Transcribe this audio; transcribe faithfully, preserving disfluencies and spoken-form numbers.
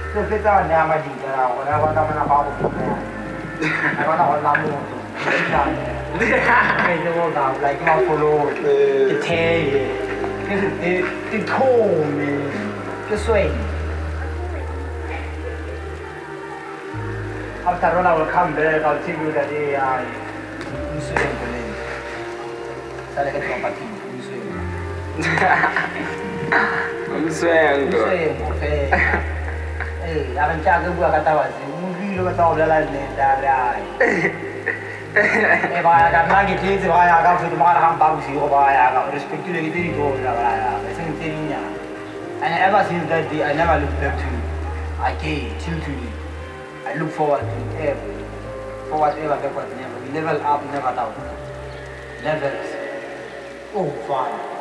So kita na madi kara wala wala man ako ko. Ako na wala mo. Kaya mo na like mo follow the tail. The the tone. The swing. After all I will come back I'll tell you that they are swing boleh. Saya kata pati swing. Swing. Swing okay. Eh, akan jaga buat kata wasi. Mungkin lu kata orang lain dah dah. Eh, bahaya kan lagi tu, bahaya kan tu makan ham bagus sih, bahaya kan. Respect tu lagi tu itu dah bahaya. Macam ni nya. And ever since that day, I never looked back to you. I came till to you. I look forward to ever, for whatever that was never. We level up, never down. Levels. Oh, fine.